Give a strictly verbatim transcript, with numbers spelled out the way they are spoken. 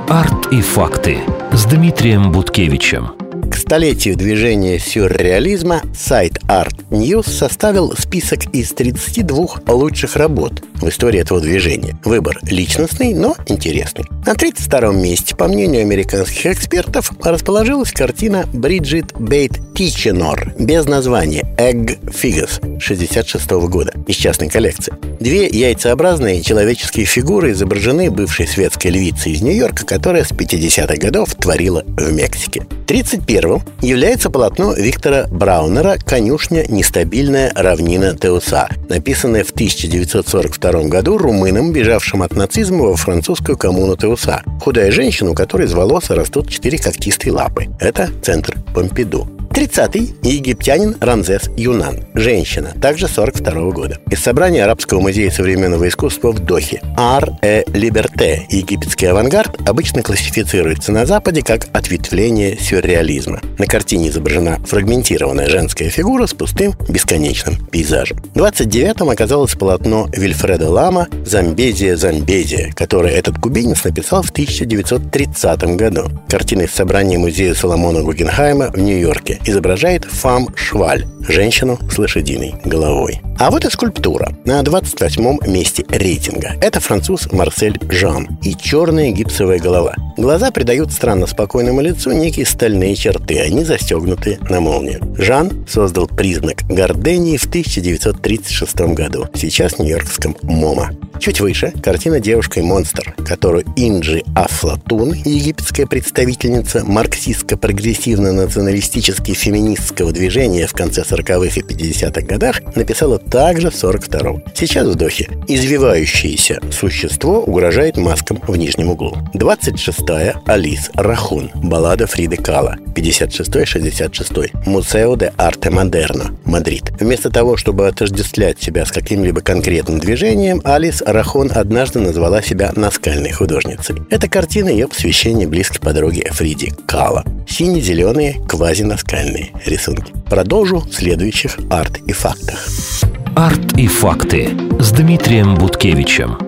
Арт и факты с Дмитрием Буткевичем. К столетию движения сюрреализма сайт Art News составил список из тридцати двух лучших работ в истории этого движения. Выбор личностный, но интересный. На тридцать втором месте, по мнению американских экспертов, расположилась картина Бриджит Бейт Тиченор без названия «Egg Figures» шестьдесят шестого года из частной коллекции. Две яйцеобразные человеческие фигуры изображены бывшей светской львицей из Нью-Йорка, которая с пятидесятых годов творила в Мексике. тридцать первым является полотно Виктора Браунера «Конюшня. Нестабильная равнина Теуса», написанное в тысяча девятьсот сорок втором году румыном, бежавшим от нацизма во французскую коммуну Теуса. Худая женщина, у которой из волоса растут четыре когтистые лапы. Это центр Помпиду. тридцатый египтянин Рамзес Юнан. Женщина, также сорок второго года. Из собрания Арабского музея современного искусства в Дохе. Ар э Либерте. Египетский авангард обычно классифицируется на Западе как ответвление сюрреализма. На картине изображена фрагментированная женская фигура с пустым бесконечным пейзажем. двадцать девятым оказалось полотно Вильфредо Лама «Замбезия, Замбезия», которое этот кубинец написал в тысяча девятьсот тридцатом году. Картина из собрания музея Соломона Гуггенхайма в Нью-Йорке. Изображает фам Шваль, женщину с лошадиной головой. А вот и скульптура на двадцать восьмом месте рейтинга. Это француз Марсель Жан и черная гипсовая голова. Глаза придают странно спокойному лицу некие стальные черты, они застегнуты на молнию. Жан создал признак гордении в тысяча девятьсот тридцать шестом году, сейчас в нью-йоркском МоМА. Чуть выше картина «Девушкой-монстр», которую Инджи Афлатун, египетская представительница марксистско-прогрессивно-националистически феминистского движения в конце сороковых и пятидесятых годах, написала также в сорок втором. Сейчас в Дохе извивающееся существо угрожает маскам в нижнем углу. двадцать шестая Алис Рахун, баллада Фриды Кало, пятьдесят шестой шестьдесят шестой, Мусео де Арте Модерно, Мадрид. Вместо того, чтобы отождествлять себя с каким-либо конкретным движением, Алис Рахун однажды назвала себя наскальной художницей. Эта картина ее посвящение близкой подруге Фриде Кало. Сине-зеленые квазинаскальные рисунки. Продолжу в следующих арт и фактах. Арт и факты с Дмитрием Буткевичем.